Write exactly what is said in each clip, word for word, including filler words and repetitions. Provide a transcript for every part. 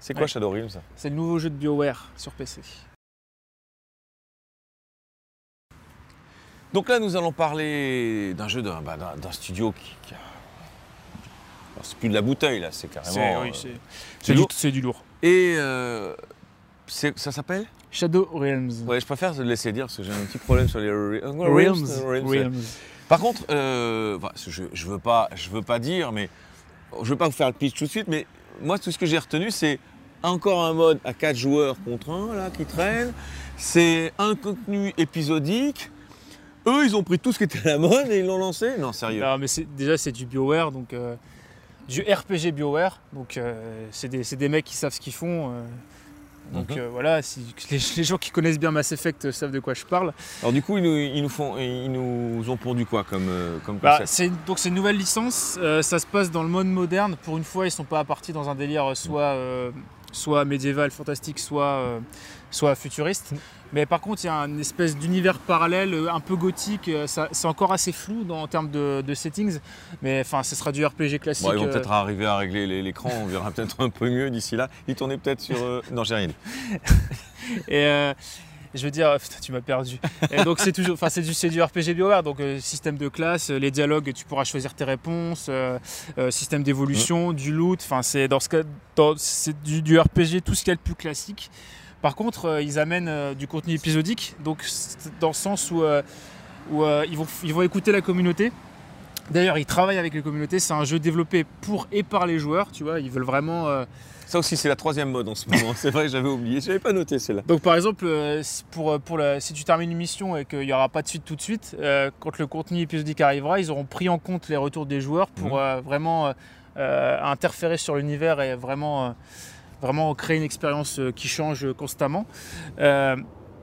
C'est quoi Ouais. Shadow Realms? C'est le nouveau jeu de BioWare sur P C. Donc là, nous allons parler d'un jeu d'un bah, d'un- d'un studio qui... qui a... Alors, c'est plus de la bouteille, là, c'est carrément... C'est euh, oui, c'est- c'est c'est du, lourd. c'est du lourd. Et euh, c'est- ça s'appelle? Shadow Realms. Ouais, je préfère te laisser dire parce que j'ai un petit problème sur les Re- Realms. Realms. Realms. Par contre, euh, voilà, je, je veux pas, je veux pas dire, mais je veux pas vous faire le pitch tout de suite, mais moi tout ce que j'ai retenu, c'est encore un mode à quatre joueurs contre un là qui traîne. C'est un contenu épisodique. Eux, ils ont pris tout ce qui était à la mode et ils l'ont lancé. Non, sérieux. Non, mais c'est- déjà, c'est du BioWare, donc euh, du R P G BioWare. Donc, euh, c'est des, c'est des mecs qui savent ce qu'ils font. euh, donc Mhm. euh, voilà, si, les, les gens qui connaissent bien Mass Effect savent de quoi je parle. Alors du coup, ils nous, ils nous font, ils nous ont pondu quoi comme, euh, comme Bah, concept? c'est, donc c'est une nouvelle licence, euh, ça se passe dans le monde moderne. Pour une fois, ils sont pas partis dans un délire euh, soit, euh, soit médiéval, fantastique, soit, euh, soit futuriste. Mais par contre, il y a une espèce d'univers parallèle, euh, un peu gothique. euh, ça- c'est encore assez flou dans, en termes de, de settings. Mais enfin, ce sera du R P G classique. Bon, ils vont euh, peut-être arriver à régler les- l'écran, on verra peut-être un peu mieux d'ici là. Ils tournaient peut-être sur... euh, Non, j'ai rien dit. Et euh, je veux dire, putain, tu m'as perdu. Et donc c'est toujours, enfin c'est du, c'est du R P G BioWare, donc euh, système de classe, euh, les dialogues, tu pourras choisir tes réponses, euh, euh, système d'évolution, du loot. Enfin c'est dans ce cas, dans- c'est du, du R P G, tout ce qu'il y a de plus classique. Par contre, euh, ils amènent euh, du contenu épisodique, donc c'est dans le sens où, euh, où euh, ils vont, ils vont écouter la communauté. D'ailleurs, ils travaillent avec les communautés. C'est un jeu développé pour et par les joueurs. Tu vois, ils veulent vraiment. euh, Ça aussi, c'est la troisième mode en ce moment. C'est vrai que j'avais oublié. J'avais pas noté celle-là. Donc par exemple, euh, si pour, pour la- si tu termines une mission et qu'il n'y aura pas de suite tout de suite, euh, quand le contenu épisodique arrivera, ils auront pris en compte les retours des joueurs pour Mhm. euh, vraiment euh, euh, interférer sur l'univers et vraiment, euh, vraiment créer une expérience euh, qui change constamment. Euh,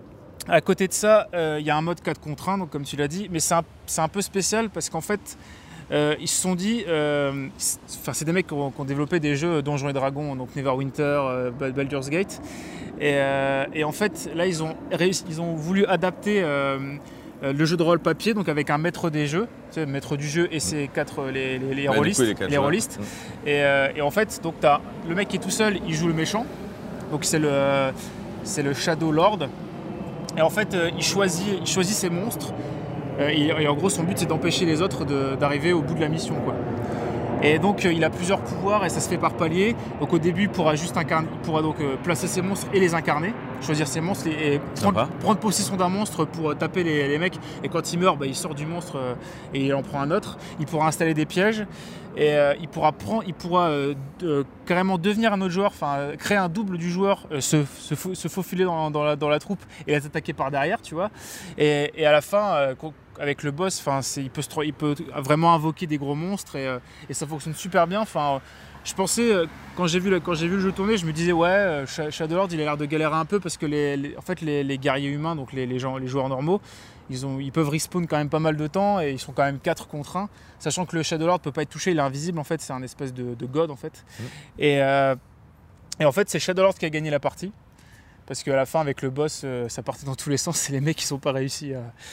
à côté de ça, euh, il y a un mode quatre contre un, donc comme tu l'as dit, mais c'est un, c'est un peu spécial parce qu'en fait, euh, ils se sont dit, euh, c'est- enfin c'est des mecs qui ont, qui ont développé des jeux Donjons et Dragons, donc Neverwinter, euh, Baldur's Gate, et, euh, et en fait là ils ont réussi, ils ont voulu adapter euh, euh, le jeu de rôle papier, donc avec un maître des jeux, tu sais, maître du jeu et ses quatre les, les, les Bah, du rôlistes, coup, les quatre les joueurs. rôlistes. Mm. Et, euh, et en fait, donc t'as le mec qui est tout seul, il joue le méchant, donc c'est le c'est le Shadow Lord. Et en fait, euh, il choisit il choisit ses monstres. Euh, et, et en gros, son but, c'est d'empêcher les autres de- d'arriver au bout de la mission, quoi. Et donc, euh, il a plusieurs pouvoirs et ça se fait par palier. Donc, au début, il pourra juste incarner, il pourra donc euh, placer ses monstres et les incarner, choisir ses monstres et, et prendre, Sympa. prendre possession d'un monstre pour euh, taper les, les mecs. Et quand il meurt, bah, il sort du monstre euh, et il en prend un autre. Il pourra installer des pièges et euh, il pourra prendre, il pourra euh, de- carrément devenir un autre joueur, enfin euh, créer un double du joueur, euh, se, se, fau- se faufiler dans, dans la, dans la troupe et les attaquer par derrière, tu vois. Et, et à la fin, euh, co- avec le boss, enfin, c'est- il peut, se tro- il peut vraiment invoquer des gros monstres et, euh, et ça fonctionne super bien. Enfin, euh, je pensais, euh, quand j'ai vu, le- quand j'ai vu le jeu tourner, je me disais, ouais, euh, Sha- Shadowlord, il a l'air de galérer un peu parce que les, les- en fait, les, les guerriers humains, donc les, les, gens, les joueurs normaux, ils, ont, ils peuvent respawn quand même pas mal de temps et ils sont quand même quatre contre un, sachant que le Shadowlord peut pas être touché, il est invisible en fait, c'est un espèce de, de god en fait. Mhm. Et, euh, et en fait, c'est Shadowlord qui a gagné la partie. Parce qu'à la fin, avec le boss, euh, ça partait dans tous les sens. C'est les mecs qui sont pas réussi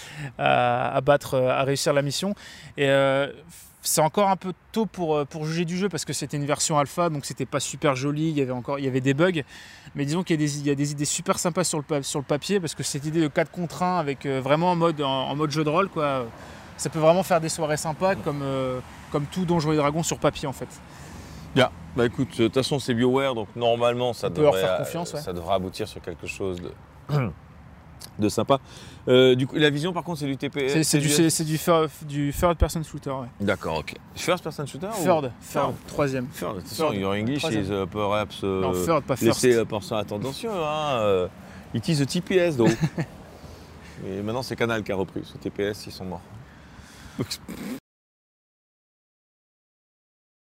à, à, à battre, euh, à réussir la mission. Et euh, c'est encore un peu tôt pour, euh, pour juger du jeu parce que c'était une version alpha, donc c'était pas super joli. Il y avait encore, il y avait des bugs. Mais disons qu'il y a des, il y a des idées super sympas sur le, pa- sur le papier parce que cette idée de quatre contre un avec euh, vraiment en mode, en, en mode jeu de rôle, quoi, ça peut vraiment faire des soirées sympas comme, euh, comme tout Donjons et Dragons sur papier en fait. Bien. Bah écoute, de toute façon, c'est BioWare, donc normalement, ça On peut leur devrait, faire confiance, euh, ouais. ça devrait aboutir sur quelque chose de, de sympa. Euh, du coup, la vision, par contre, c'est du T P S. C'est, c'est du, c'est, c'est du, third, du third person shooter. Ouais. D'accord, ok. First person shooter ou... Third, third, troisième. Third. Attention, Third. your English Troisième. is uh, perhaps... euh, Non, third, pas first. laissez euh, penser attention, hein. euh, It is a T P S, donc. Et maintenant, c'est Canal qui a repris. Ce T P S, ils sont morts.